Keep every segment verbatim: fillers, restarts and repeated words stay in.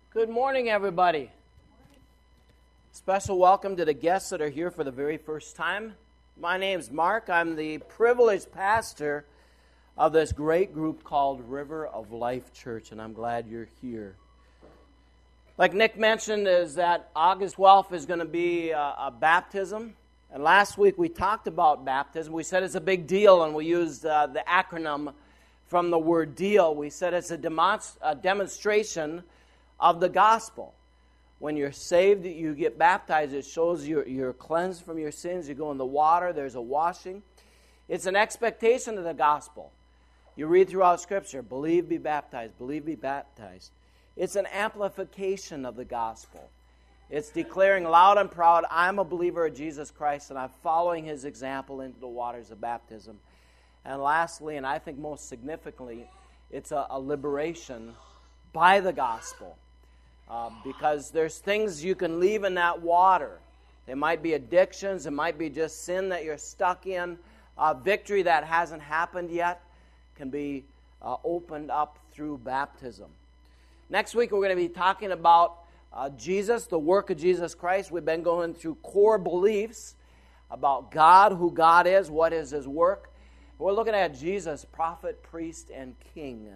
Good morning, everybody. Special welcome to the guests that are here for the very first time. My name's Mark. I'm the privileged pastor of this great group called River of Life Church, and I'm glad you're here. Like Nick mentioned, is that August twelfth is going to be a, a baptism. And last week we talked about baptism. We said it's a big deal, and we used uh, the acronym from the word deal. We said it's a, demonst- a demonstration of the gospel. When you're saved, you get baptized. It shows you're, you're cleansed from your sins. You go in the water. There's a washing. It's an expectation of the gospel. You read throughout Scripture, believe, be baptized, believe, be baptized. It's an amplification of the gospel. It's declaring loud and proud, I'm a believer of Jesus Christ, and I'm following His example into the waters of baptism. And lastly, and I think most significantly, it's a, a liberation by the gospel. Uh, because there's things you can leave in that water. They might be addictions. It might be just sin that you're stuck in. Uh, victory that hasn't happened yet can be uh, opened up through baptism. Next week, we're going to be talking about uh, Jesus, the work of Jesus Christ. We've been going through core beliefs about God, who God is, what is His work. We're looking at Jesus, prophet, priest, and king.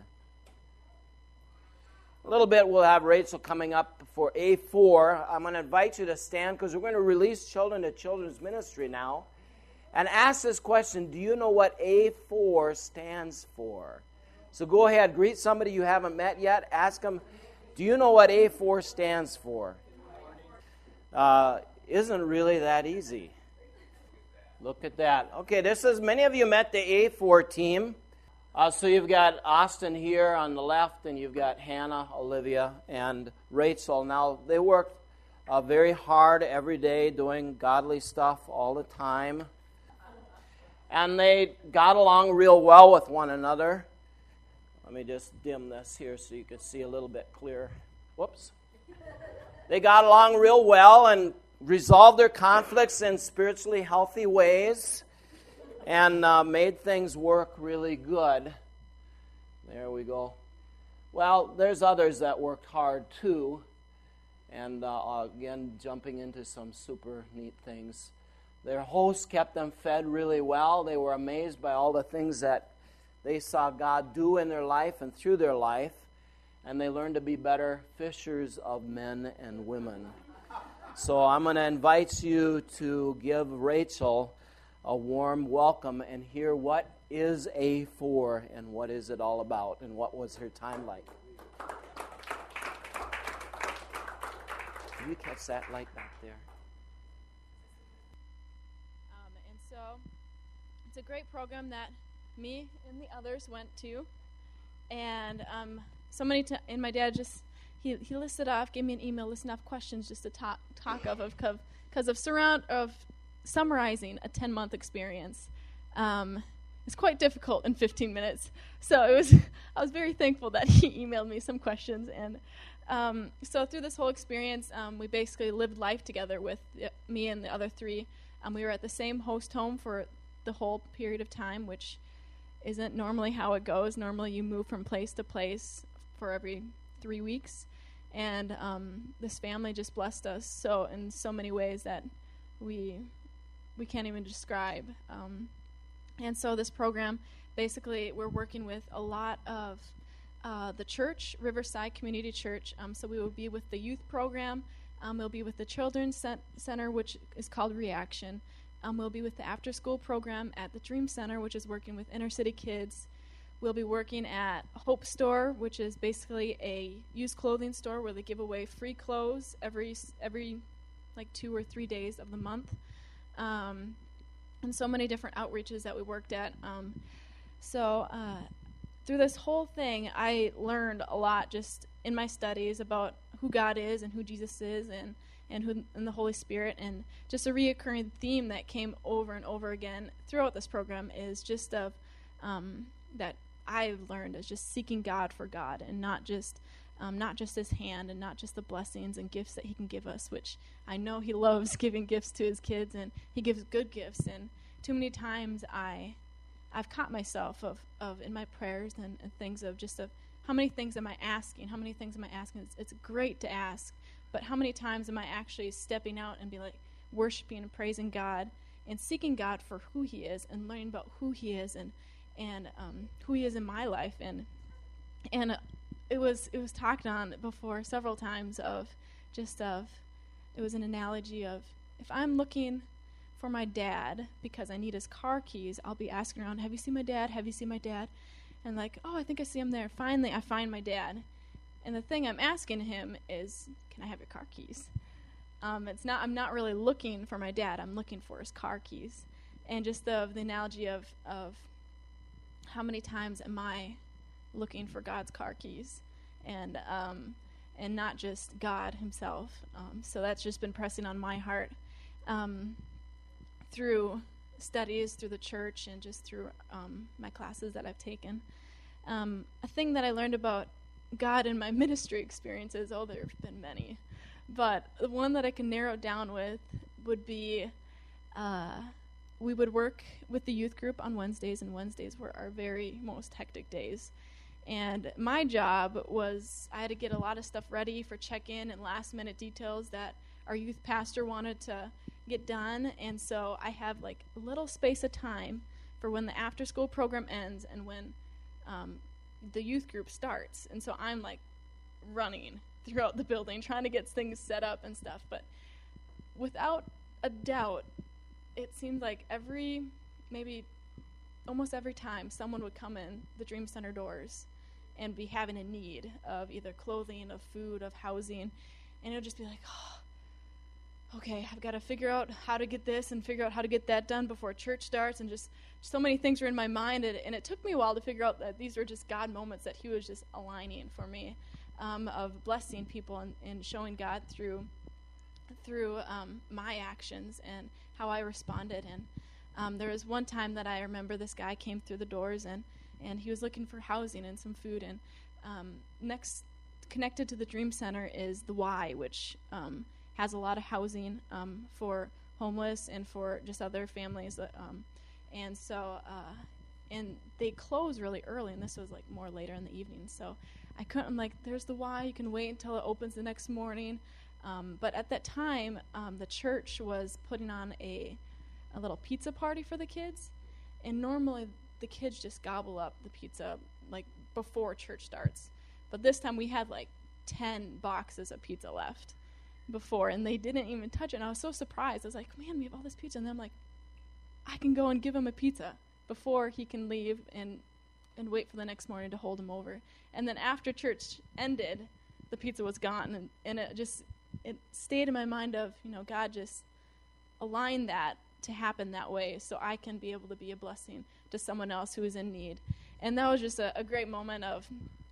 A little bit, we'll have Rachel coming up for A four. I'm going to invite you to stand because we're going to release children to children's ministry now. And ask this question, do you know what A four stands for? So go ahead, greet somebody you haven't met yet. Ask them, do you know what A four stands for? Uh, isn't really that easy. Look at that. Okay, this is, many of you met the A four team. Uh, so you've got Austin here on the left, and you've got Hannah, Olivia, and Rachel. Now, they work uh, very hard every day doing godly stuff all the time. And they got along real well with one another. Let me just dim this here so you can see a little bit clearer. Whoops. They got along real well and resolved their conflicts in spiritually healthy ways. And uh, made things work really good. There we go. Well, there's others that worked hard too. And uh, again, jumping into some super neat things. Their hosts kept them fed really well. They were amazed by all the things that they saw God do in their life and through their life. And they learned to be better fishers of men and women. So I'm going to invite you to give Rachel a warm welcome and hear what is A four and what is it all about and what was her time like. Can you catch that light back there? Um, and so it's a great program that me and the others went to. And um, so many times, and my dad just, he, he listed off, gave me an email, listing off questions just to talk, talk of, of, because of surround, of, summarizing a ten-month experience. Um, it's quite difficult in fifteen minutes. So it was. I was very thankful that he emailed me some questions. And um, so through this whole experience, um, we basically lived life together with uh, me and the other three. Um, we were at the same host home for the whole period of time, which isn't normally how it goes. Normally you move from place to place for every three weeks. And um, this family just blessed us so in so many ways that we... we can't even describe. Um, and so this program, basically, we're working with a lot of uh, the church, Riverside Community Church. Um, so we will be with the youth program. Um, we'll be with the Children's cent- Center, which is called Reaction. Um, we'll be with the after-school program at the Dream Center, which is working with inner-city kids. We'll be working at Hope Store, which is basically a used clothing store where they give away free clothes every every like two or three days of the month. Um, and so many different outreaches that we worked at. Um, so uh, through this whole thing, I learned a lot just in my studies about who God is and who Jesus is and, and, who, and the Holy Spirit. And just a reoccurring theme that came over and over again throughout this program is just of um, that I've learned is just seeking God for God and not just Um, not just His hand and not just the blessings and gifts that He can give us, which I know He loves giving gifts to His kids, and He gives good gifts. And too many times I, I've caught myself of, of in my prayers and, and things of just of how many things am I asking? How many things am I asking? It's, it's great to ask, but how many times am I actually stepping out and be like worshiping and praising God and seeking God for who he is and learning about who he is and and um, who he is in my life. And and uh, it was it was talked on before several times of just of it was an analogy of, if I'm looking for my dad because I need his car keys, I'll be asking around, have you seen my dad? Have you seen my dad? And like, oh, I think I see him there. Finally, I find my dad. And the thing I'm asking him is, can I have your car keys? Um, it's not. I'm not really looking for my dad. I'm looking for his car keys. And just the, the analogy of, of how many times am I looking for God's car keys? And um, and not just God himself. Um, so that's just been pressing on my heart um, through studies, through the church, and just through um, my classes that I've taken. Um, a thing that I learned about God in my ministry experiences, oh, there have been many, but the one that I can narrow down with would be uh, we would work with the youth group on Wednesdays, and Wednesdays were our very most hectic days. And my job was I had to get a lot of stuff ready for check-in and last-minute details that our youth pastor wanted to get done. And so I have like a little space of time for when the after-school program ends and when um, the youth group starts. And so I'm like running throughout the building trying to get things set up and stuff. But without a doubt, it seemed like every, maybe almost every time someone would come in the Dream Center doors and be having a need of either clothing, of food, of housing, and it would just be like, oh, okay, I've got to figure out how to get this and figure out how to get that done before church starts, and just so many things were in my mind, and, and it took me a while to figure out that these were just God moments that he was just aligning for me, um, of blessing people and, and showing God through through um, my actions and how I responded. And um, there was one time that I remember this guy came through the doors, and and he was looking for housing and some food. And um, next, connected to the Dream Center is the Y, which um, has a lot of housing um, for homeless and for just other families. That, um, and so, uh, and they close really early, and this was like more later in the evening. So I couldn't, I'm like, there's the Y, you can wait until it opens the next morning. Um, but at that time, um, the church was putting on a, a little pizza party for the kids. And normally the kids just gobble up the pizza like before church starts. But this time we had like ten boxes of pizza left before, and they didn't even touch it. And I was so surprised. I was like, man, we have all this pizza. And then I'm like, I can go and give him a pizza before he can leave and and wait for the next morning to hold him over. And then after church ended, the pizza was gone. And, and it just, it stayed in my mind of, you know, God just aligned that to happen that way so I can be able to be a blessing to someone else who is in need. And that was just a, a great moment of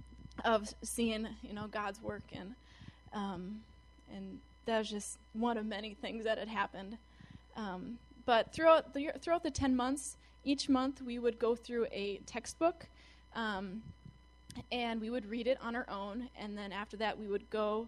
of seeing, you know, God's work, and um, and that was just one of many things that had happened. Um, but throughout the throughout the ten months, each month we would go through a textbook, um, and we would read it on our own, and then after that we would go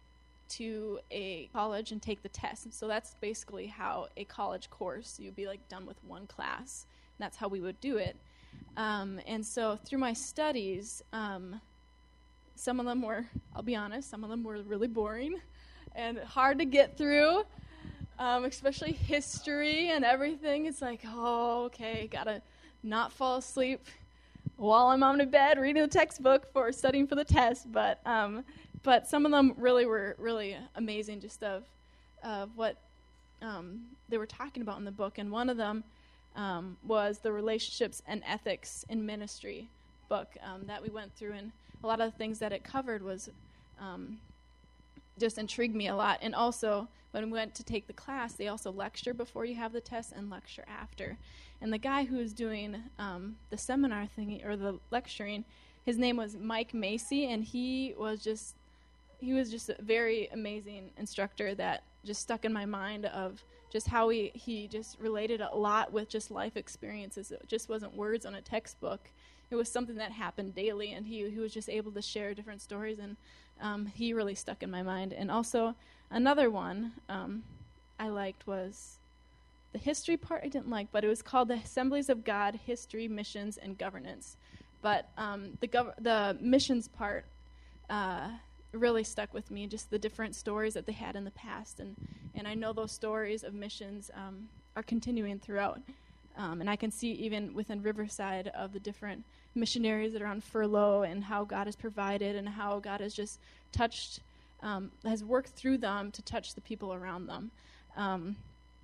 to a college and take the test. And so that's basically how a college course, you'd be like done with one class. And that's how we would do it. Um, and so through my studies, um, some of them were, I'll be honest, some of them were really boring and hard to get through, um, especially history and everything. It's like, oh, okay, gotta not fall asleep while I'm on my bed reading the textbook for studying for the test. But um, but some of them really were really amazing, just of of what um, they were talking about in the book. And one of them um, was the Relationships and Ethics in Ministry book um, that we went through, and a lot of the things that it covered was um, just intrigued me a lot. And also, when we went to take the class, they also lecture before you have the test and lecture after. And the guy who was doing um, the seminar thing, or the lecturing, his name was Mike Macy, and he was just he was just a very amazing instructor that just stuck in my mind of just how he, he just related a lot with just life experiences. It just wasn't words on a textbook. It was something that happened daily, and he he was just able to share different stories, and um, he really stuck in my mind. And also another one um, I liked was the history part I didn't like, but it was called The Assemblies of God, History, Missions, and Governance but um, the gov- the missions part uh, really stuck with me, just the different stories that they had in the past. And, and I know those stories of missions um, are continuing throughout. Um, and I can see even within Riverside of the different missionaries that are on furlough and how God has provided and how God has just touched, um, has worked through them to touch the people around them. Um,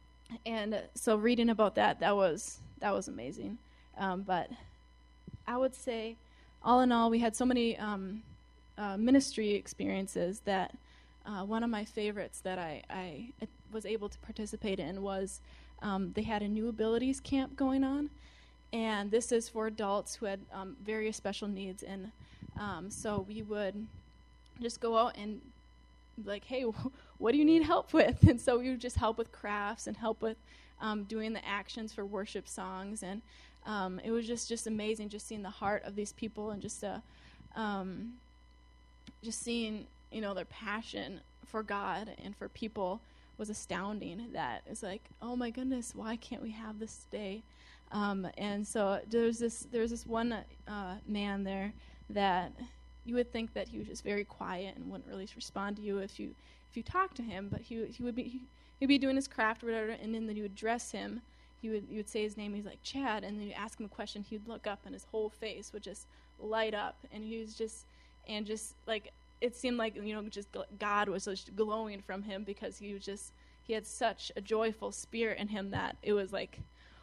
and so reading about that, that was that was amazing. Um, but I would say, all in all, we had so many um, uh, ministry experiences that uh, one of my favorites that I, I was able to participate in was um, they had a New Abilities camp going on. And this is for adults who had um, various special needs. And um, so we would just go out and like, hey, what do you need help with? And so we would just help with crafts and help with um, doing the actions for worship songs. And um, it was just, just amazing just seeing the heart of these people and just uh, um, just seeing, you know, their passion for God and for people was astounding. That it's like, oh my goodness, why can't we have this today? Um, and so there's this there's this one uh, man there that you would think that he was just very quiet and wouldn't really respond to you if you if you talked to him, but he he would be he, he'd be doing his craft or whatever, and then you would address him. You would you would say his name. He's like Chad, and then you ask him a question. He'd look up, and his whole face would just light up, and he was just and just like it seemed like, you know, just God was just glowing from him because he was just he had such a joyful spirit in him that it was like,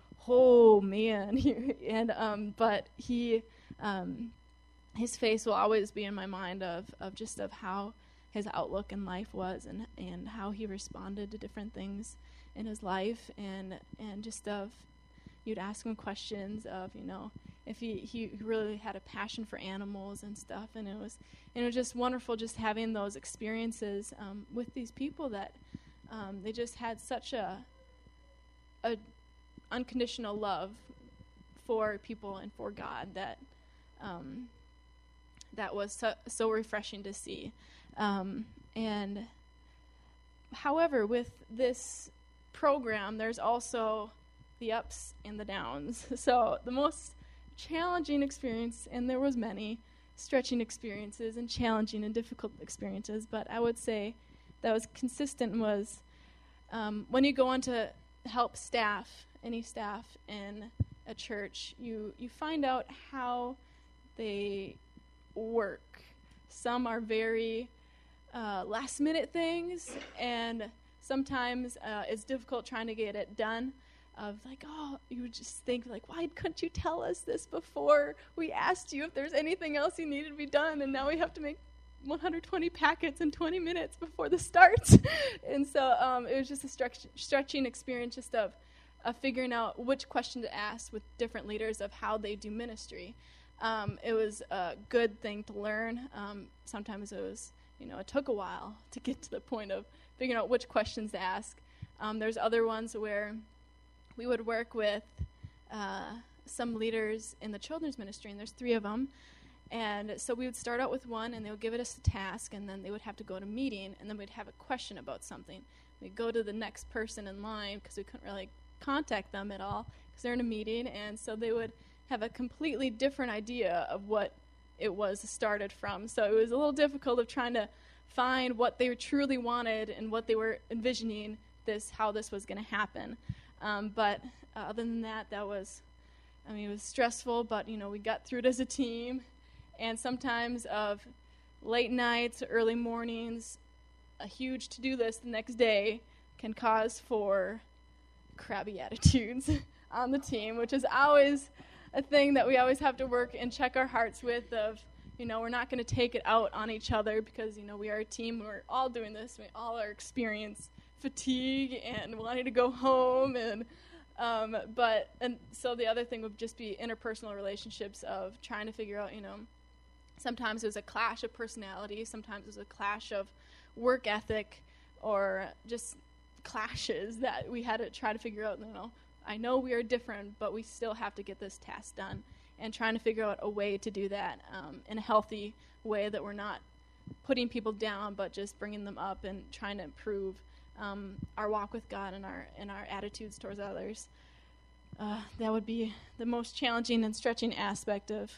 oh man. and um but he um his face will always be in my mind of of just of how his outlook in life was, and and how he responded to different things in his life, and and just of you'd ask him questions of, you know, if he he really had a passion for animals and stuff, and it was and it was just wonderful just having those experiences um with these people that um they just had such a a unconditional love for people and for God that um, that was so, so refreshing to see. Um, and however, with this program, there's also the ups and the downs. So the most challenging experience, and there was many stretching experiences and challenging and difficult experiences, but I would say that was consistent was um, when you go on to help staff, any staff in a church, you, you find out how they work. Some are very uh, last-minute things, and sometimes uh, it's difficult trying to get it done. Of like, oh, you would just think like, why couldn't you tell us this before we asked you if there's anything else you needed to be done, and now we have to make one hundred twenty packets in twenty minutes before the starts. And so um, it was just a stretch, stretching experience just of of figuring out which question to ask with different leaders of how they do ministry. Um, it was a good thing to learn. Um, sometimes it was, you know, it took a while to get to the point of figuring out which questions to ask. Um, there's other ones where we would work with uh, some leaders in the children's ministry, and there's three of them. And so we would start out with one, and they would give us a task, and then they would have to go to a meeting, and then we'd have a question about something. We'd go to the next person in line because we couldn't really contact them at all because they're in a meeting, and so they would have a completely different idea of what it was started from. So it was a little difficult of trying to find what they truly wanted and what they were envisioning this, how this was going to happen. Um, but uh, other than that, that was, I mean, it was stressful, but, you know, we got through it as a team. And sometimes of late nights, early mornings, a huge to-do list the next day can cause for crabby attitudes on the team, which is always a thing that we always have to work and check our hearts with of, you know, we're not going to take it out on each other because, you know, we are a team. We're all doing this. We all are experiencing fatigue and wanting to go home. And um, but and so the other thing would just be interpersonal relationships of trying to figure out, you know, sometimes it was a clash of personality. Sometimes it was a clash of work ethic or just clashes that we had to try to figure out, you know, I know we are different, but we still have to get this task done, and trying to figure out a way to do that um, in a healthy way that we're not putting people down, but just bringing them up and trying to improve um, our walk with God and our and our attitudes towards others. Uh, that would be the most challenging and stretching aspect of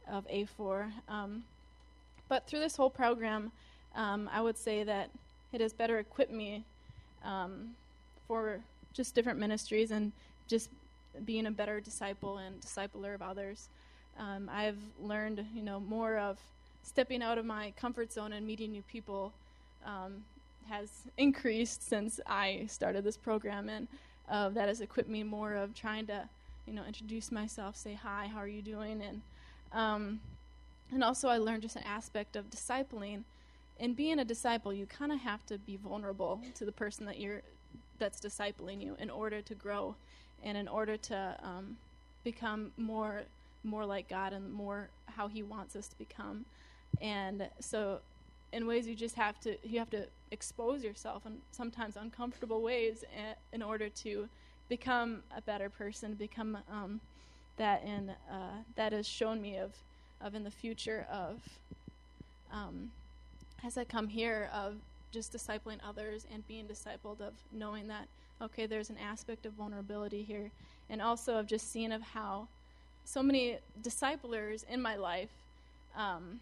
of A four. Um, but through this whole program, um, I would say that it has better equipped me um, for just different ministries and just being a better disciple and discipler of others. Um, I've learned, you know, more of stepping out of my comfort zone and meeting new people um, has increased since I started this program, and uh, that has equipped me more of trying to, you know, introduce myself, say hi, how are you doing, and um, and also I learned just an aspect of discipling. In being a disciple, you kind of have to be vulnerable to the person that you're that's discipling you in order to grow, and in order to um, become more more like God and more how He wants us to become. And so in ways you just have to you have to expose yourself in sometimes uncomfortable ways a- in order to become a better person, become um, that and uh, that has shown me of of in the future of um, as I come here of just discipling others and being discipled, of knowing that okay, there's an aspect of vulnerability here, and also of just seeing of how so many disciplers in my life, um,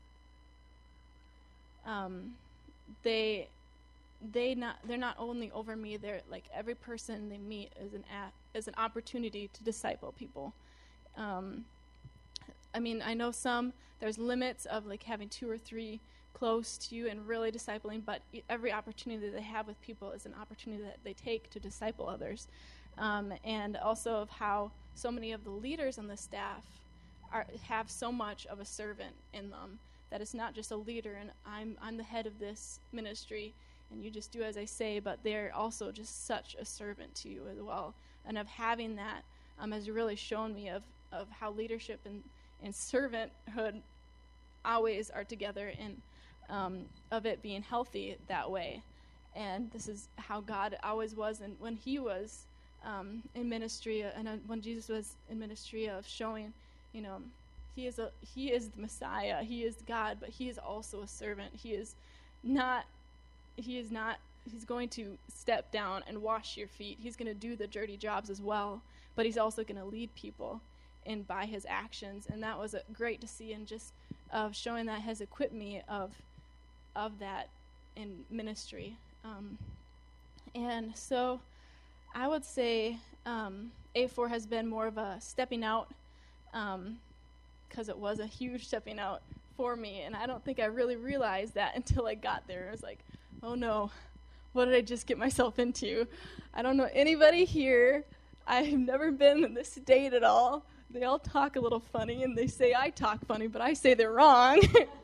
um, they they not they're not only over me, they're like every person they meet is an a, is an opportunity to disciple people. Um, I mean, I know some there's limits of like having two or three close to you and really discipling, but every opportunity that they have with people is an opportunity that they take to disciple others. Um, and also of how so many of the leaders on the staff are, have so much of a servant in them, that it's not just a leader and I'm I'm the head of this ministry and you just do as I say, but they're also just such a servant to you as well. And of having that um, has really shown me of, of how leadership and, and servanthood always are together, and um, of it being healthy that way. And this is how God always was, and when He was um, in ministry, uh, and uh, when Jesus was in ministry, of showing, you know, He is a He is the Messiah, He is God, but He is also a servant. He is not. He is not. He's going to step down and wash your feet. He's going to do the dirty jobs as well, but He's also going to lead people in by His actions, and that was uh, great to see, and just of uh, showing that has equipped me of of that in ministry. Um, and so I would say um, A four has been more of a stepping out, because um, it was a huge stepping out for me, and I don't think I really realized that until I got there. I was like, oh no, what did I just get myself into? I don't know anybody here. I've never been in this state at all. They all talk a little funny, and they say I talk funny, but I say they're wrong.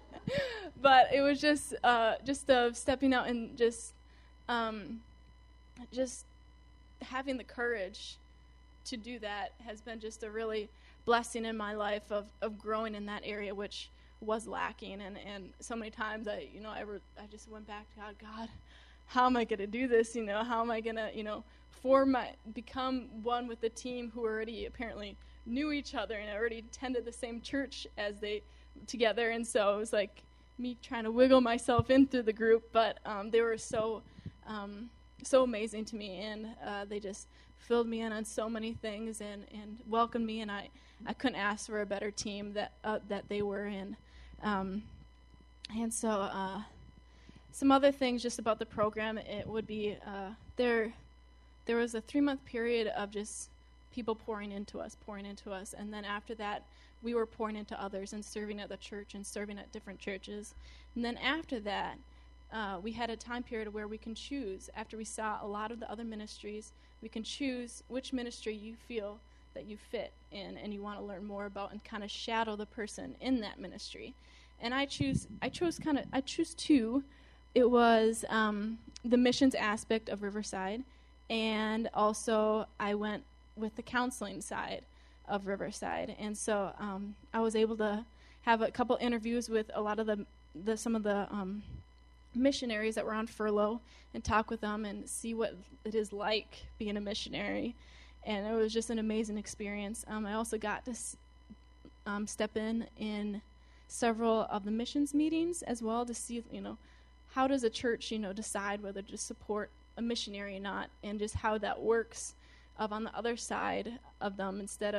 But it was just uh, just of stepping out and just um, just having the courage to do that has been just a really blessing in my life of, of growing in that area, which was lacking. And, and so many times I, you know, I, re- I just went back to God, God, how am I going to do this? You know, how am I going to, you know, form my, become one with the team who already apparently knew each other and already attended the same church as they together. And so it was like me trying to wiggle myself in through the group, but um, they were so, um, so amazing to me, and uh, they just filled me in on so many things and, and welcomed me, and I, I couldn't ask for a better team that uh, that they were in. Um, and so uh, some other things just about the program, it would be uh, there there was a three-month period of just people pouring into us, pouring into us, and then after that, we were pouring into others and serving at the church and serving at different churches. And then after that, uh, we had a time period where we can choose. After we saw a lot of the other ministries, we can choose which ministry you feel that you fit in and you want to learn more about, and kind of shadow the person in that ministry. And I choose, I chose kind of, I choose two. It was um, the missions aspect of Riverside, and also I went with the counseling side of Riverside. And so um, I was able to have a couple interviews with a lot of the, the some of the um, missionaries that were on furlough, and talk with them and see what it is like being a missionary. And it was just an amazing experience. Um, I also got to s- um, step in in several of the missions meetings as well, to see, you know, how does a church, you know, decide whether to support a missionary or not, and just how that works of on the other side of them, instead of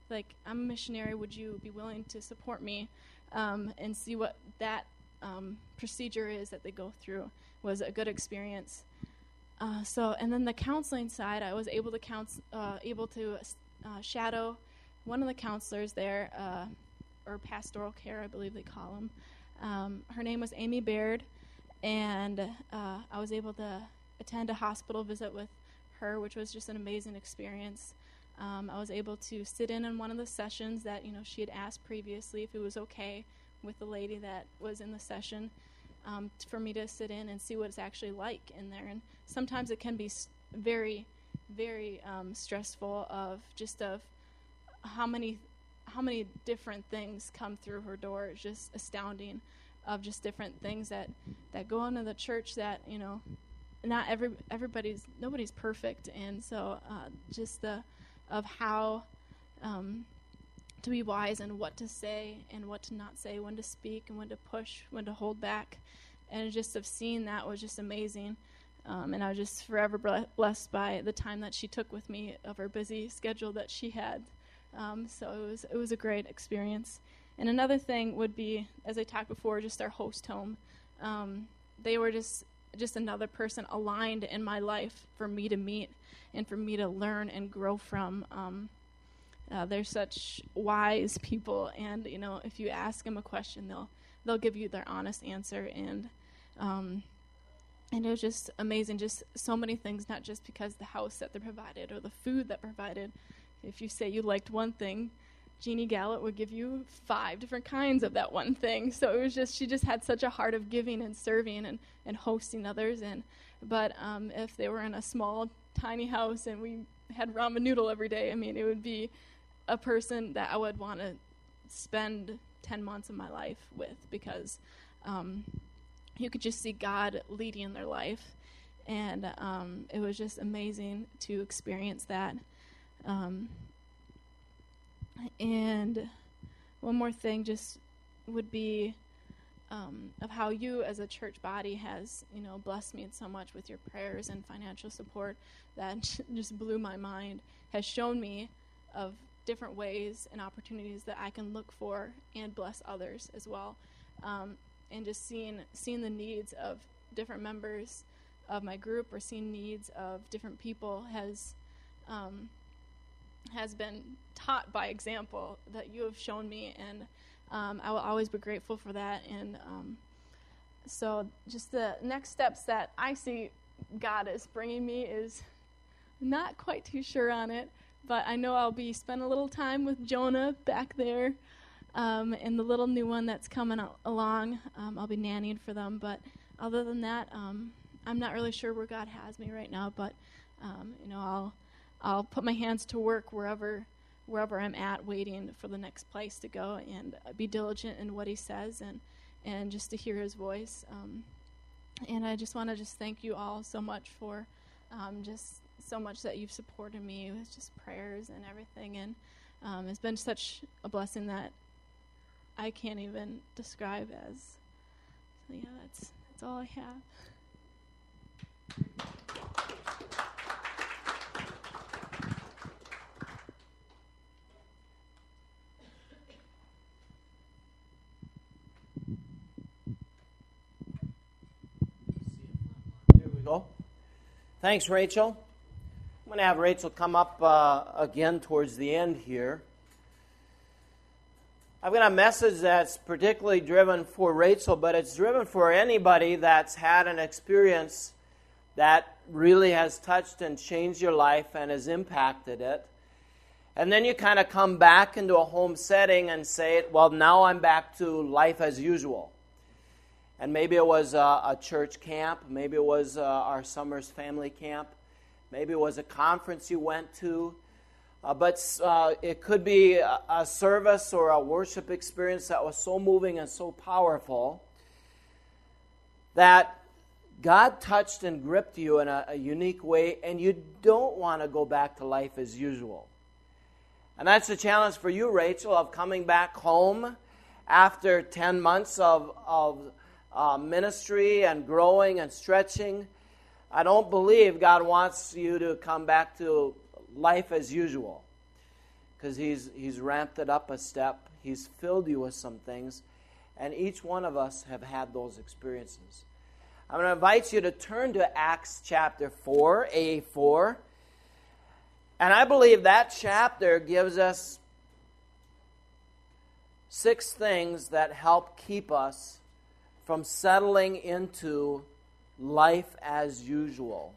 like, I'm a missionary, would you be willing to support me, um, and see what that um, procedure is that they go through. Was a good experience. Uh, so, and then the counseling side, I was able to counsel, uh, able to uh, shadow one of the counselors there, uh, or pastoral care, I believe they call them. Um, her name was Amy Baird, and uh, I was able to attend a hospital visit with her, which was just an amazing experience. Um, I was able to sit in on one of the sessions that, you know, she had asked previously if it was okay with the lady that was in the session, um, t- for me to sit in and see what it's actually like in there. And sometimes it can be s- very, very um, stressful of just of how many how many different things come through her door. It's just astounding of just different things that, that go into the church that, you know, not every everybody's nobody's perfect, and so uh, just the of how um, to be wise and what to say and what to not say, when to speak and when to push, when to hold back, and just of seeing that was just amazing. Um, and I was just forever ble- blessed by the time that she took with me of her busy schedule that she had. Um, so it was it was a great experience. And another thing would be, as I talked before, just our host home. Um, they were just just another person aligned in my life for me to meet and for me to learn and grow from. Um, uh, they're such wise people, and you know, if you ask them a question, they'll they'll give you their honest answer. And um, and it was just amazing, just so many things, not just because the house that they provided or the food that provided. If you say you liked one thing, Jeannie Gallup would give you five different kinds of that one thing. So it was just, she just had such a heart of giving and serving and, and hosting others. And but um, if they were in a small, tiny house and we had ramen noodle every day, I mean, it would be a person that I would want to spend ten months of my life with, because um, you could just see God leading in their life. And um, it was just amazing to experience that. Um, and one more thing just would be um, of how you as a church body has, you know, blessed me so much with your prayers and financial support that just blew my mind, has shown me of different ways and opportunities that I can look for and bless others as well. Um, and just seeing seeing the needs of different members of my group or seeing needs of different people has um, has been taught by example that you have shown me, and um, I will always be grateful for that. And um, so just the next steps that I see God is bringing me is not quite too sure on it, but I know I'll be spending a little time with Jonah back there, um, and the little new one that's coming al- along. Um, I'll be nannying for them, but other than that, um, I'm not really sure where God has me right now, but um, you know, I'll I'll put my hands to work wherever wherever I'm at, waiting for the next place to go, and be diligent in what He says, and and just to hear His voice. Um, and I just want to just thank you all so much for um, just so much that you've supported me with just prayers and everything. And um, it's been such a blessing that I can't even describe as. So yeah, that's that's all I have. Go. Thanks, Rachel. I'm going to have Rachel come up uh, again towards the end here. I've got a message that's particularly driven for Rachel, but it's driven for anybody that's had an experience that really has touched and changed your life and has impacted it. And then you kind of come back into a home setting and say, well, now I'm back to life as usual. And maybe it was a, a church camp. Maybe it was uh, our summer's family camp. Maybe it was a conference you went to. Uh, but uh, it could be a, a service or a worship experience that was so moving and so powerful that God touched and gripped you in a, a unique way, and you don't want to go back to life as usual. And that's the challenge for you, Rachel, of coming back home after ten months of, of uh, ministry and growing and stretching. I don't believe God wants you to come back to life as usual. because he's, he's ramped it up a step. He's filled you with some things. And each one of us have had those experiences. I'm going to invite you to turn to Acts chapter four, A four. And I believe that chapter gives us six things that help keep us from settling into life as usual.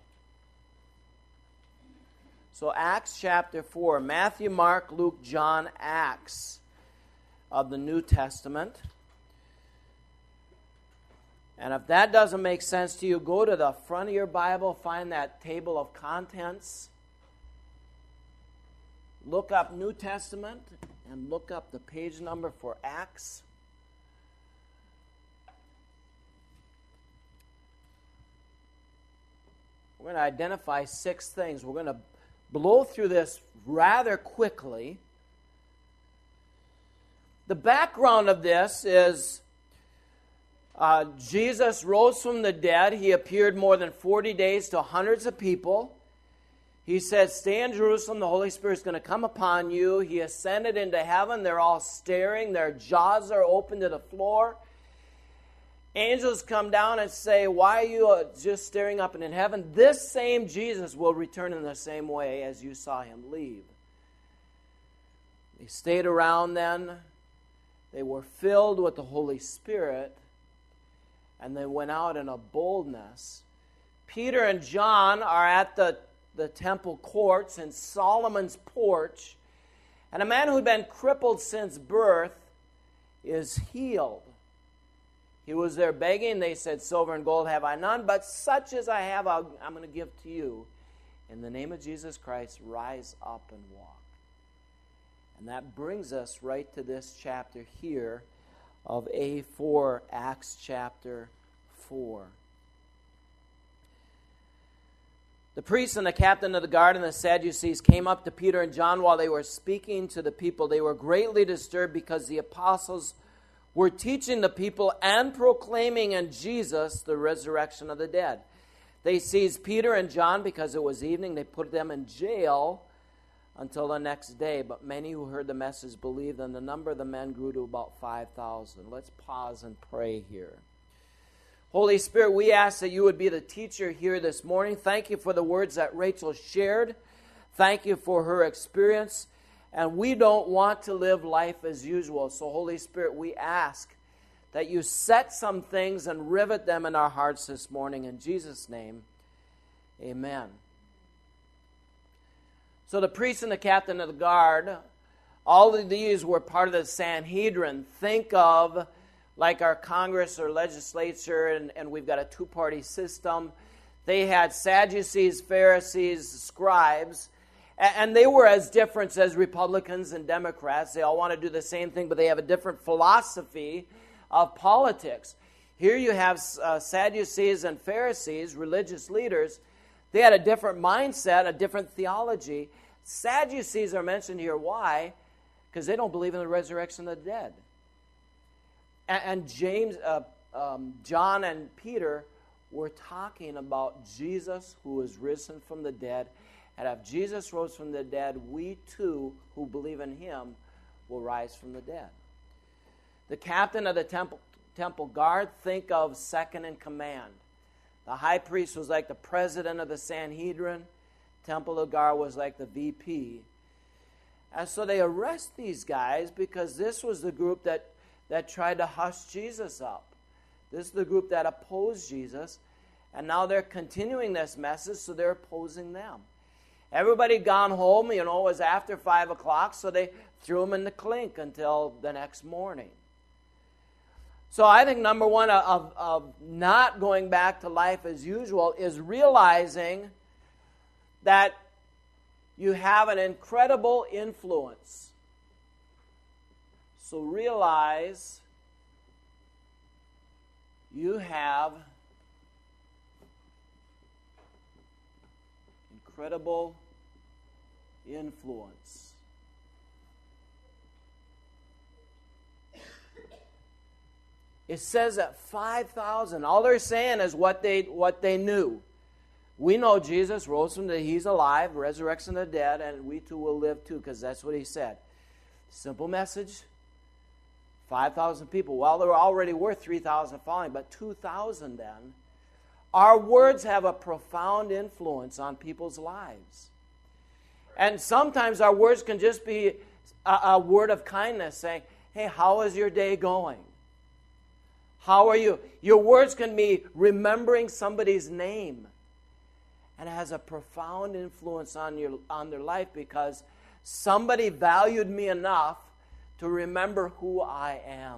So Acts chapter four, Matthew, Mark, Luke, John, Acts of the New Testament. And if that doesn't make sense to you, go to the front of your Bible, find that table of contents, look up New Testament, and look up the page number for Acts. We're going to identify six things. We're going to blow through this rather quickly. The background of this is uh, Jesus rose from the dead. He appeared more than forty days to hundreds of people. He said, stay in Jerusalem, the Holy Spirit is going to come upon you. He ascended into heaven. They're all staring. Their jaws are open to the floor. Angels come down and say, why are you just staring up in heaven? This same Jesus will return in the same way as you saw him leave. They stayed around then. They were filled with the Holy Spirit. And they went out in a boldness. Peter and John are at the the temple courts and Solomon's porch, and a man who had been crippled since birth is healed. He was there begging. They said, silver and gold have I none, but such as I have I'll, I'm going to give to you. In the name of Jesus Christ, rise up and walk. And that brings us right to this chapter here of A four, Acts chapter four. The priests and the captain of the guard and the Sadducees came up to Peter and John while they were speaking to the people. They were greatly disturbed because the apostles were teaching the people and proclaiming in Jesus the resurrection of the dead. They seized Peter and John because it was evening. They put them in jail until the next day. But many who heard the message believed, and the number of the men grew to about five thousand. Let's pause and pray here. Holy Spirit, we ask that you would be the teacher here this morning. Thank you for the words that Rachel shared. Thank you for her experience. And we don't want to live life as usual. So, Holy Spirit, we ask that you set some things and rivet them in our hearts this morning. In Jesus' name, amen. So the priest and the captain of the guard, all of these were part of the Sanhedrin. Think of like our Congress or legislature, and, and we've got a two-party system. They had Sadducees, Pharisees, scribes, and, and they were as different as Republicans and Democrats. They all want to do the same thing, but they have a different philosophy of politics. Here you have uh, Sadducees and Pharisees, religious leaders. They had a different mindset, a different theology. Sadducees are mentioned here. Why? Because they don't believe in the resurrection of the dead. And James, uh, um, John and Peter were talking about Jesus who is risen from the dead. And if Jesus rose from the dead, we too, who believe in him, will rise from the dead. The captain of the temple, temple guard, think of second in command. The high priest was like the president of the Sanhedrin. Temple of guard was like the V P. And so they arrest these guys because this was the group that that tried to hush Jesus up. This is the group that opposed Jesus, and now they're continuing this message, so they're opposing them. Everybody had gone home, you know, it was after five o'clock, so they threw them in the clink until the next morning. So I think number one of, of not going back to life as usual is realizing that you have an incredible influence. So realize you have incredible influence. It says that five thousand, all they're saying is what they what they knew. We know Jesus rose from the dead. He's alive, resurrection of the dead, and we too will live too, because that's what he said. Simple message. five thousand people. Well, there already were three thousand following, but two thousand then. Our words have a profound influence on people's lives. And sometimes our words can just be a, a word of kindness saying, hey, how is your day going? How are you? Your words can be remembering somebody's name. And it has a profound influence on your on their life because somebody valued me enough to remember who I am.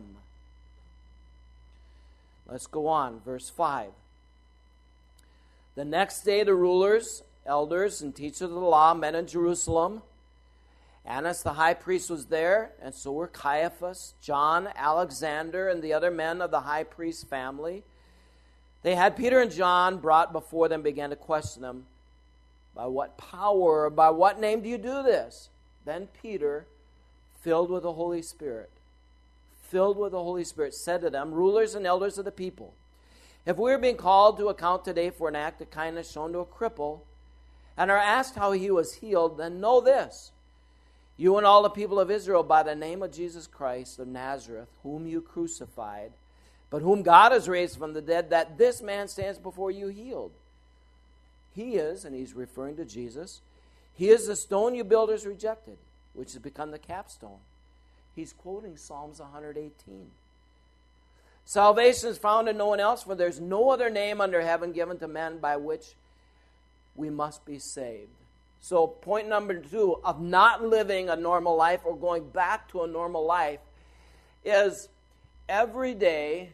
Let's go on, verse five. The next day the rulers, elders, and teachers of the law met in Jerusalem. Annas the high priest was there, and so were Caiaphas, John, Alexander, and the other men of the high priest's family. They had Peter and John brought before them and began to question them. By what power or by what name do you do this? Then Peter, filled with the Holy Spirit, filled with the Holy Spirit, said to them, rulers and elders of the people, if we are being called to account today for an act of kindness shown to a cripple, and are asked how he was healed, then know this, you and all the people of Israel, by the name of Jesus Christ of Nazareth, whom you crucified, but whom God has raised from the dead, that this man stands before you healed. He is, and he's referring to Jesus, he is the stone you builders rejected, which has become the capstone. He's quoting Psalms one hundred eighteen. Salvation is found in no one else, for there's no other name under heaven given to men by which we must be saved. So point number two of not living a normal life or going back to a normal life is every day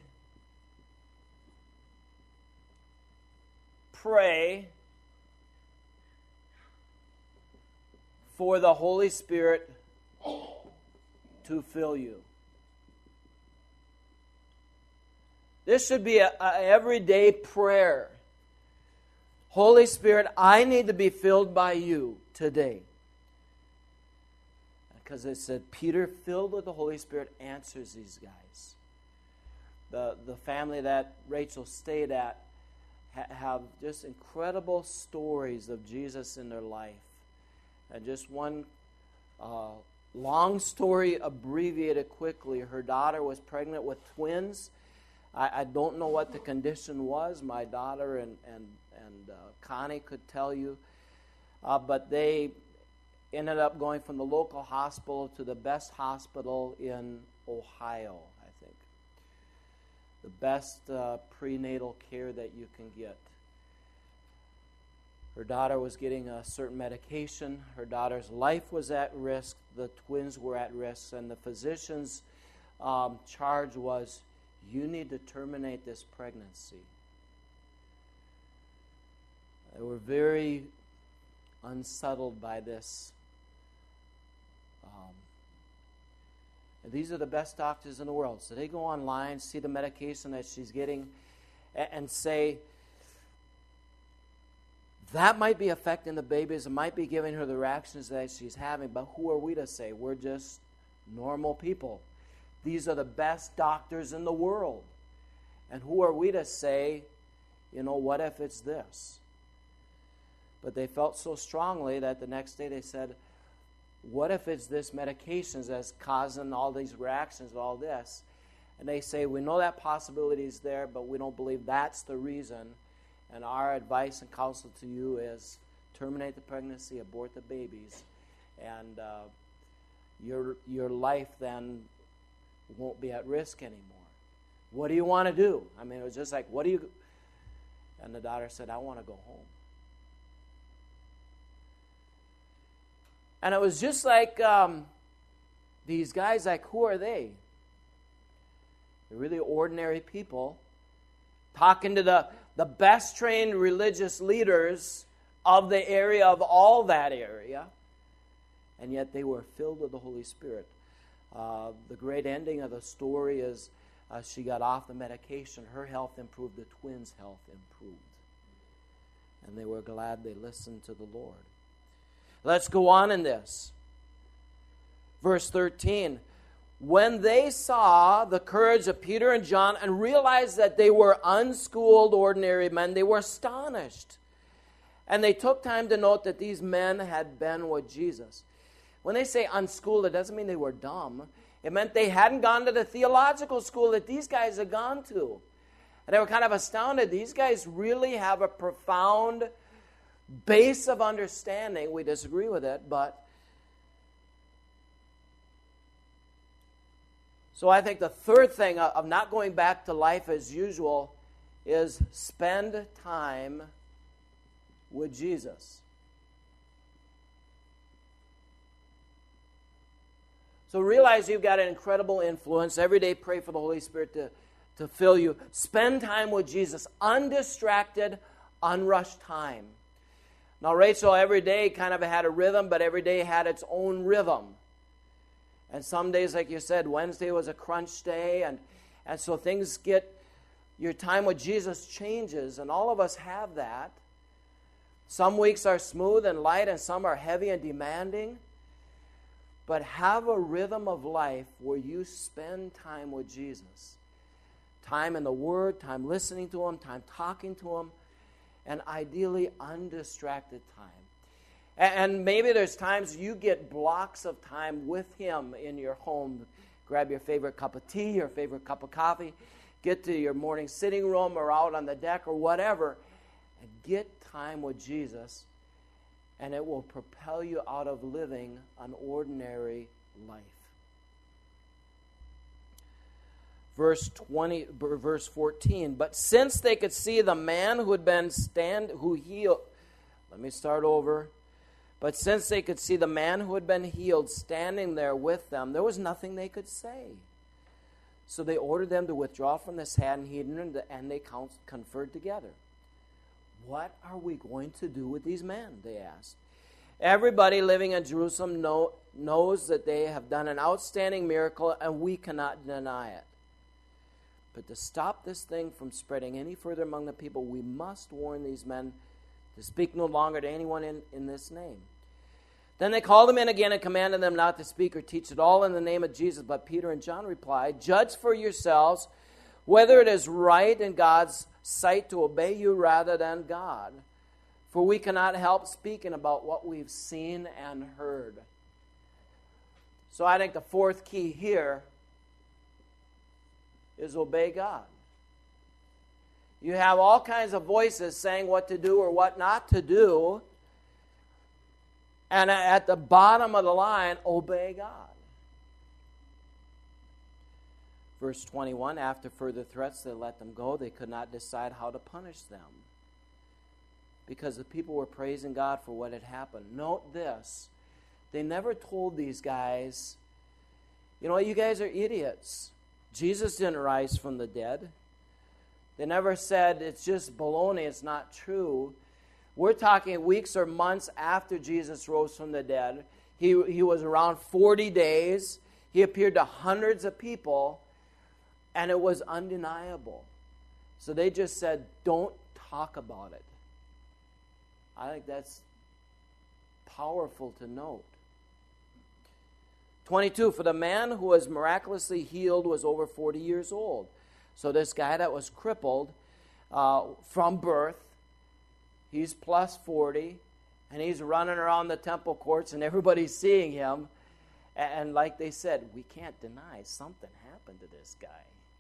pray for the Holy Spirit to fill you. This should be an everyday prayer. Holy Spirit, I need to be filled by you today. Because it said, Peter, filled with the Holy Spirit, answers these guys. The, the family that Rachel stayed at ha- have just incredible stories of Jesus in their life. And just one uh, long story abbreviated quickly. Her daughter was pregnant with twins. I, I don't know what the condition was. My daughter and, and, and uh, Connie could tell you. Uh, but they ended up going from the local hospital to the best hospital in Ohio, I think. The best uh, prenatal care that you can get. Her daughter was getting a certain medication. Her daughter's life was at risk. The twins were at risk. And the physician's um, charge was, you need to terminate this pregnancy. They were very unsettled by this. Um, and these are the best doctors in the world. So they go online, see the medication that she's getting, and, and say, that might be affecting the babies. It might be giving her the reactions that she's having. But who are we to say? We're just normal people. These are the best doctors in the world. And who are we to say, you know, what if it's this? But they felt so strongly that the next day they said, what if it's this medications that's causing all these reactions, all this? And they say, we know that possibility is there, but we don't believe that's the reason. And our advice and counsel to you is terminate the pregnancy, abort the babies, and uh, your your life then won't be at risk anymore. What do you want to do? I mean, it was just like, what do you... And the daughter said, I want to go home. And it was just like um, these guys, like, who are they? They're really ordinary people talking to the, the best trained religious leaders of the area, of all that area. And yet they were filled with the Holy Spirit. Uh, the great ending of the story is uh, she got off the medication. Her health improved. The twins' health improved. And they were glad they listened to the Lord. Let's go on in this. Verse thirteen. When they saw the courage of Peter and John and realized that they were unschooled, ordinary men, they were astonished. And they took time to note that these men had been with Jesus. When they say unschooled, it doesn't mean they were dumb. It meant they hadn't gone to the theological school that these guys had gone to. And they were kind of astounded. These guys really have a profound base of understanding. We disagree with it, but... So I think the third thing of not going back to life as usual is spend time with Jesus. So realize you've got an incredible influence. Every day pray for the Holy Spirit to, to fill you. Spend time with Jesus. Undistracted, unrushed time. Now Rachel every day kind of had a rhythm, but every day had its own rhythm. And some days, like you said, Wednesday was a crunch day, and, and so things get, your time with Jesus changes, and all of us have that. Some weeks are smooth and light, and some are heavy and demanding. But have a rhythm of life where you spend time with Jesus. Time in the Word, time listening to Him, time talking to Him, and ideally undistracted time. And maybe there's times you get blocks of time with Him in your home. Grab your favorite cup of tea, your favorite cup of coffee, get to your morning sitting room or out on the deck or whatever, and get time with Jesus, and it will propel you out of living an ordinary life. Verse twenty, verse fourteen. But since they could see the man who had been stand, who healed, let me start over. But since they could see the man who had been healed standing there with them, there was nothing they could say. So they ordered them to withdraw from the Sanhedrin, and they conferred together. What are we going to do with these men? They asked. Everybody living in Jerusalem know, knows that they have done an outstanding miracle, and we cannot deny it. But to stop this thing from spreading any further among the people, we must warn these men to speak no longer to anyone in, in this name. Then they called them in again and commanded them not to speak or teach at all in the name of Jesus. But Peter and John replied, judge for yourselves whether it is right in God's sight to obey you rather than God. For we cannot help speaking about what we've seen and heard. So I think the fourth key here is obey God. You have all kinds of voices saying what to do or what not to do. And at the bottom of the line, obey God. Verse twenty-one, after further threats, they let them go. They could not decide how to punish them, because the people were praising God for what had happened. Note this. They never told these guys, you know, you guys are idiots. Jesus didn't rise from the dead. They never said, it's just baloney, it's not true. We're talking weeks or months after Jesus rose from the dead. He, he was around forty days. He appeared to hundreds of people, and it was undeniable. So they just said, don't talk about it. I think that's powerful to note. twenty-two, for the man who was miraculously healed was over forty years old. So this guy that was crippled uh, from birth, he's plus forty, and he's running around the temple courts, and everybody's seeing him. And like they said, we can't deny something happened to this guy.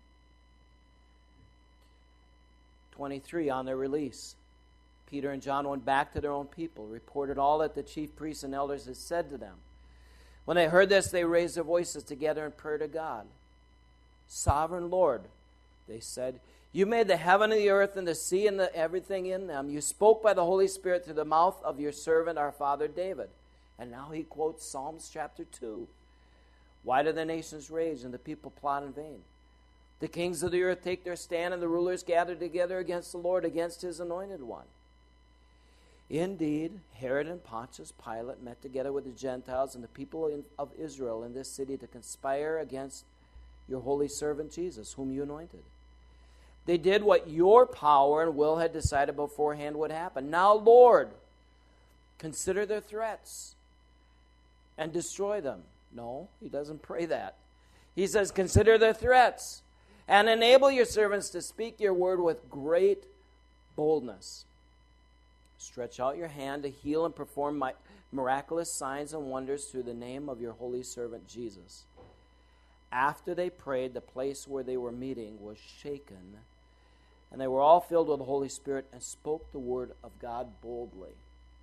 twenty-three, on their release, Peter and John went back to their own people, reported all that the chief priests and elders had said to them. When they heard this, they raised their voices together in prayer to God. Sovereign Lord, they said, you made the heaven and the earth and the sea and the, everything in them. You spoke by the Holy Spirit through the mouth of your servant, our father David. And now he quotes Psalms chapter two. Why do the nations rage and the people plot in vain? The kings of the earth take their stand, and the rulers gather together against the Lord, against his anointed one. Indeed, Herod and Pontius Pilate met together with the Gentiles and the people in, of Israel in this city to conspire against your holy servant Jesus, whom you anointed. They did what your power and will had decided beforehand would happen. Now, Lord, consider their threats and destroy them. No, he doesn't pray that. He says, consider their threats and enable your servants to speak your word with great boldness. Stretch out your hand to heal and perform my miraculous signs and wonders through the name of your holy servant Jesus." After they prayed, the place where they were meeting was shaken, and they were all filled with the Holy Spirit and spoke the word of God boldly.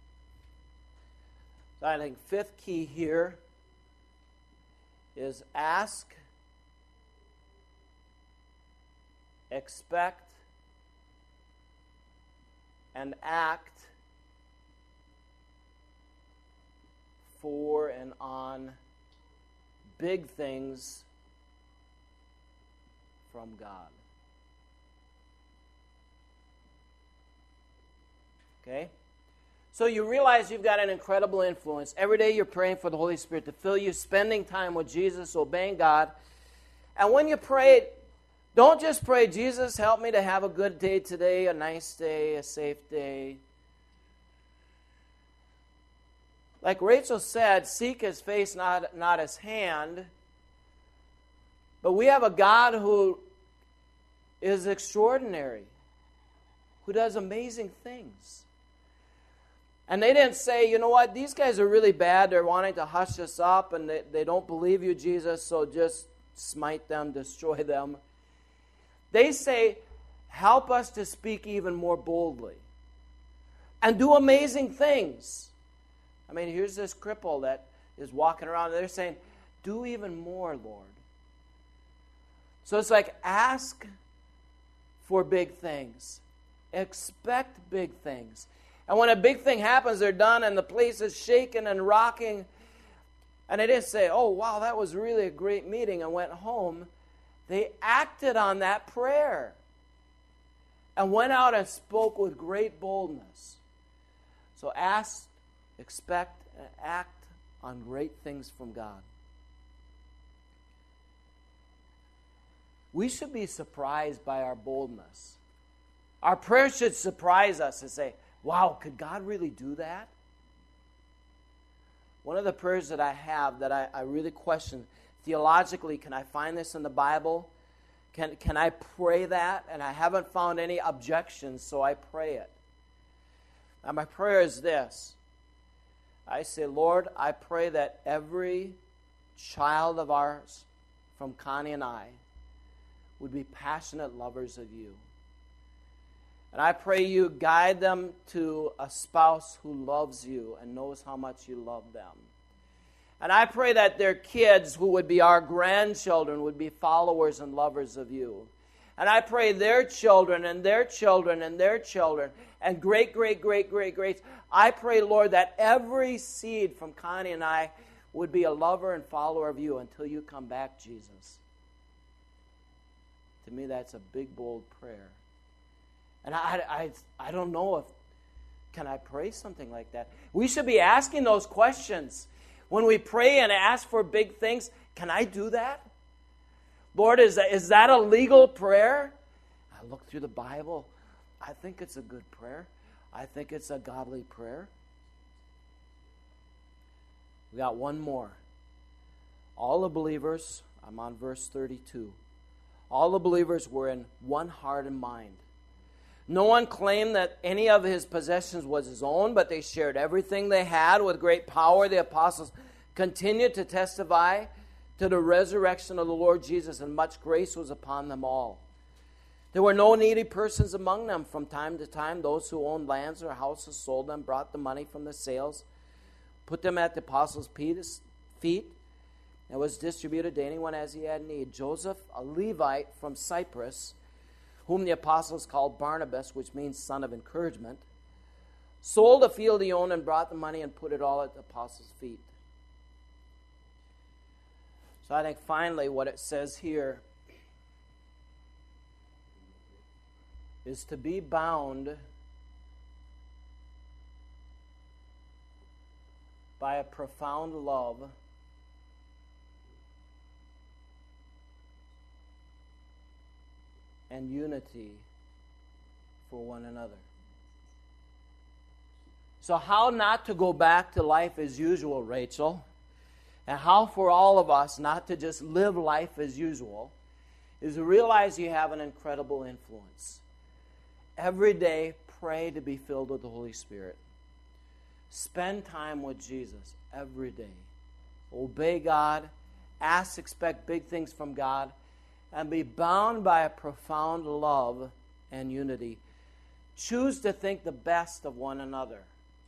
So I think fifth key here is ask, expect, and act for and on big things from God. Okay? So you realize you've got an incredible influence. Every day you're praying for the Holy Spirit to fill you, spending time with Jesus, obeying God. And when you pray, don't just pray, "Jesus, help me to have a good day today, a nice day, a safe day." Like Rachel said, seek his face, not, not his hand. But we have a God who is extraordinary, who does amazing things. And they didn't say, "You know what, these guys are really bad. They're wanting to hush us up, and they, they don't believe you, Jesus, so just smite them, destroy them." They say, "Help us to speak even more boldly and do amazing things." I mean, here's this cripple that is walking around, and they're saying, "Do even more, Lord." So it's like, ask for big things. Expect big things. And when a big thing happens, they're done, and the place is shaking and rocking. And they didn't say, "Oh, wow, that was really a great meeting," and went home. They acted on that prayer and went out and spoke with great boldness. So ask, expect, and act on great things from God. We should be surprised by our boldness. Our prayer should surprise us and say, "Wow, could God really do that?" One of the prayers that I have that I, I really question, theologically, can I find this in the Bible? Can, can I pray that? And I haven't found any objections, so I pray it. And my prayer is this. I say, "Lord, I pray that every child of ours from Connie and I would be passionate lovers of you. And I pray you guide them to a spouse who loves you and knows how much you love them. And I pray that their kids, who would be our grandchildren, would be followers and lovers of you. And I pray their children and their children and their children and great, great, great, great, great. I pray, Lord, that every seed from Connie and I would be a lover and follower of you until you come back, Jesus." To me, that's a big, bold prayer. And I, I, I don't know if, can I pray something like that? We should be asking those questions. When we pray and ask for big things, can I do that? Lord, is that, is that a legal prayer? I look through the Bible. I think it's a good prayer. I think it's a godly prayer. We got one more. All the believers, I'm on verse thirty-two. All the believers were in one heart and mind. No one claimed that any of his possessions was his own, but they shared everything they had. With great power, the apostles continued to testify to the resurrection of the Lord Jesus, and much grace was upon them all. There were no needy persons among them. From time to time, those who owned lands or houses sold them, brought the money from the sales, put them at the apostles' feet, and was distributed to anyone as he had need. Joseph, a Levite from Cyprus, whom the apostles called Barnabas, which means son of encouragement, sold a field he owned and brought the money and put it all at the apostles' feet. So I think finally what it says here is to be bound by a profound love and unity for one another. So how not to go back to life as usual, Rachel, and how for all of us not to just live life as usual, is to realize you have an incredible influence. Every day, pray to be filled with the Holy Spirit. Spend time with Jesus every day. Obey God. Ask, expect big things from God. And be bound by a profound love and unity. Choose to think the best of one another.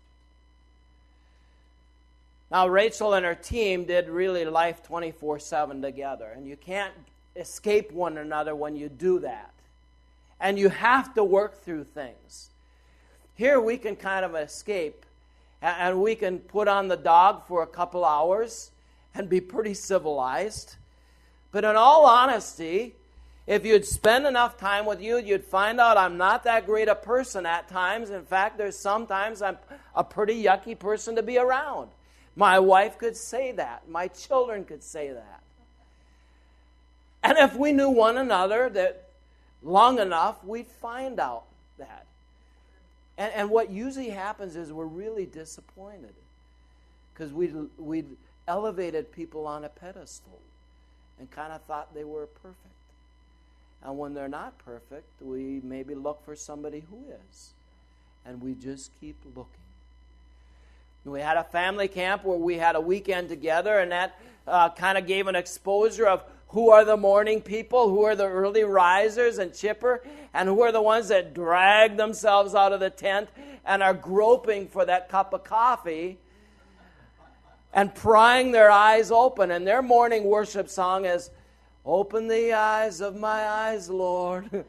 Now, Rachel and her team did really life twenty-four seven together. And you can't escape one another when you do that. And you have to work through things. Here we can kind of escape. And we can put on the dog for a couple hours and be pretty civilized. But in all honesty, if you'd spend enough time with you, you'd find out I'm not that great a person at times. In fact, there's sometimes I'm a pretty yucky person to be around. My wife could say that. My children could say that. And if we knew one another that long enough, we'd find out that. And, and what usually happens is we're really disappointed because we'd, we'd elevated people on a pedestal and kind of thought they were perfect. And when they're not perfect, we maybe look for somebody who is. And we just keep looking. We had a family camp where we had a weekend together, and that uh, kind of gave an exposure of who are the morning people, who are the early risers and chipper, and who are the ones that drag themselves out of the tent and are groping for that cup of coffee and prying their eyes open. And their morning worship song is, "Open the eyes of my eyes, Lord."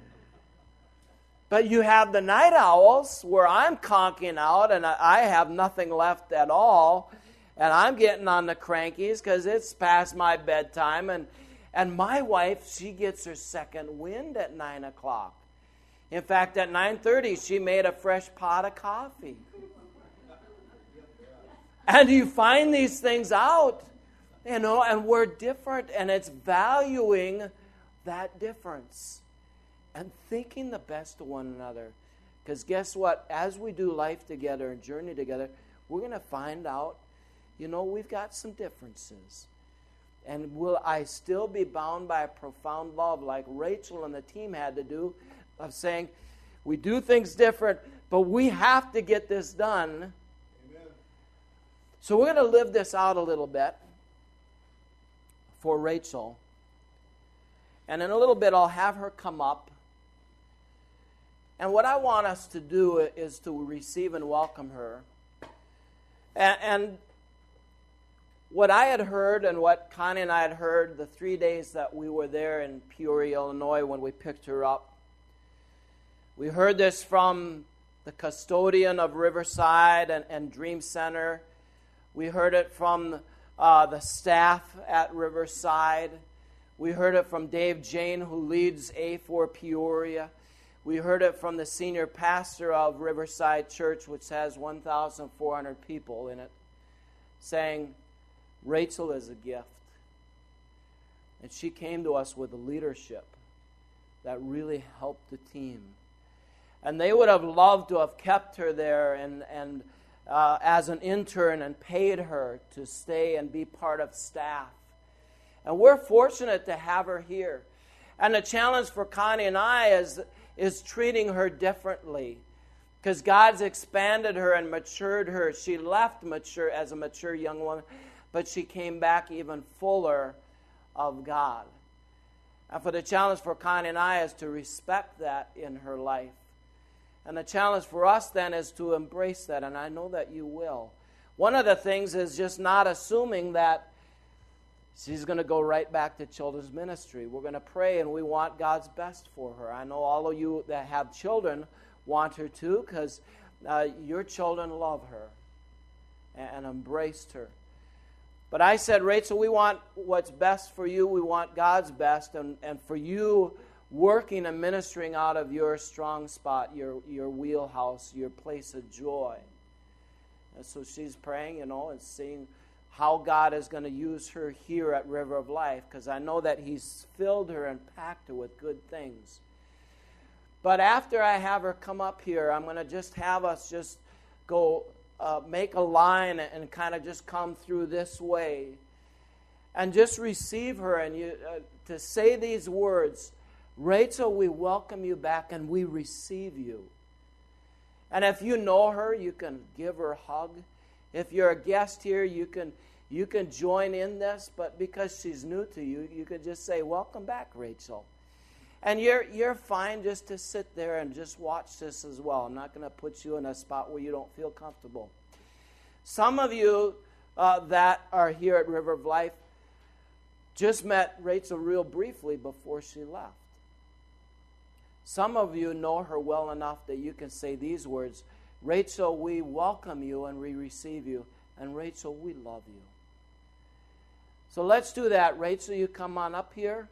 But you have the night owls where I'm conking out and I have nothing left at all. And I'm getting on the crankies because it's past my bedtime. And, and my wife, she gets her second wind at nine o'clock. In fact, at nine thirty, she made a fresh pot of coffee. And you find these things out, you know, and we're different. And it's valuing that difference. And thinking the best of one another. Because guess what? As we do life together and journey together, we're going to find out, you know, we've got some differences. And will I still be bound by a profound love like Rachel and the team had to do, of saying, we do things different, but we have to get this done. Amen. So we're going to live this out a little bit for Rachel. And in a little bit, I'll have her come up. And what I want us to do is to receive and welcome her. And, and what I had heard and what Connie and I had heard the three days that we were there in Peoria, Illinois, when we picked her up, we heard this from the custodian of Riverside and, and Dream Center. We heard it from uh, the staff at Riverside. We heard it from Dave Jane, who leads A four Peoria. We heard it from the senior pastor of Riverside Church, which has one thousand four hundred people in it, saying, Rachel is a gift. And she came to us with a leadership that really helped the team. And they would have loved to have kept her there and, and uh, as an intern and paid her to stay and be part of staff. And we're fortunate to have her here. And the challenge for Connie and I is, is treating her differently. Because God's expanded her and matured her. She left mature as a mature young woman, but she came back even fuller of God. And for the challenge for Connie and I is to respect that in her life. And the challenge for us then is to embrace that, and I know that you will. One of the things is just not assuming that she's going to go right back to children's ministry. We're going to pray, and we want God's best for her. I know all of you that have children want her to, because uh, your children love her and, and embraced her. But I said, Rachel, we want what's best for you. We want God's best, and, and for you working and ministering out of your strong spot, your, your wheelhouse, your place of joy. And so she's praying, you know, and seeing how God is going to use her here at River of Life, because I know that He's filled her and packed her with good things. But after I have her come up here, I'm going to just have us just go uh, make a line and kind of just come through this way and just receive her and you uh, to say these words, Rachel, we welcome you back and we receive you. And if you know her, you can give her a hug. If you're a guest here, you can you can join in this, but because she's new to you, you can just say, welcome back, Rachel. And you're you're fine just to sit there and just watch this as well. I'm not going to put you in a spot where you don't feel comfortable. Some of you uh, that are here at River of Life just met Rachel real briefly before she left. Some of you know her well enough that you can say these words, Rachel, we welcome you and we receive you. And Rachel, we love you. So let's do that. Rachel, you come on up here.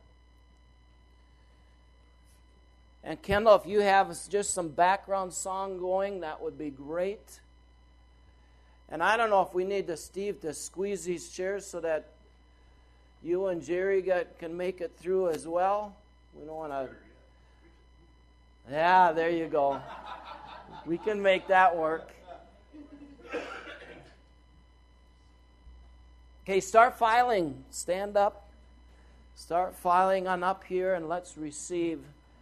And Kendall, if you have just some background song going, that would be great. And I don't know if we need to, Steve, to squeeze these chairs so that you and Jerry get, can make it through as well. We don't want to... Yeah, there you go. We can make that work. Okay, start filing. Stand up. Start filing on up here, and let's receive.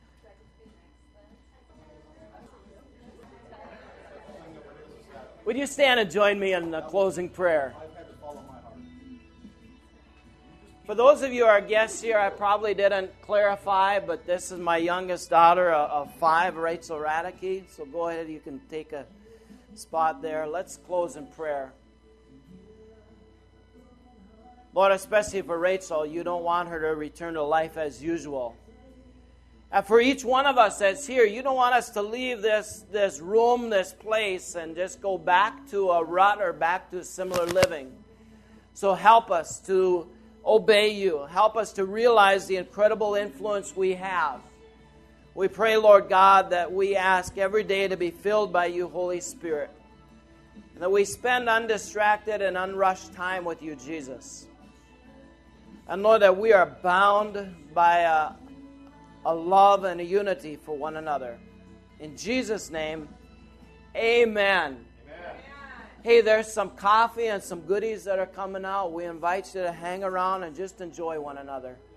Would you stand and join me in the closing prayer? For those of you who are guests here, I probably didn't clarify, but this is my youngest daughter of five, Rachel Radicke. So go ahead, you can take a spot there. Let's close in prayer. Lord, especially for Rachel, you don't want her to return to life as usual. And for each one of us that's here, you don't want us to leave this, this room, this place, and just go back to a rut or back to similar living. So help us to obey you. Help us to realize the incredible influence we have. We pray, Lord God, that we ask every day to be filled by you, Holy Spirit. And that we spend undistracted and unrushed time with you, Jesus. And Lord, that we are bound by a, a love and a unity for one another. In Jesus' name, amen. Hey, there's some coffee and some goodies that are coming out. We invite you to hang around and just enjoy one another.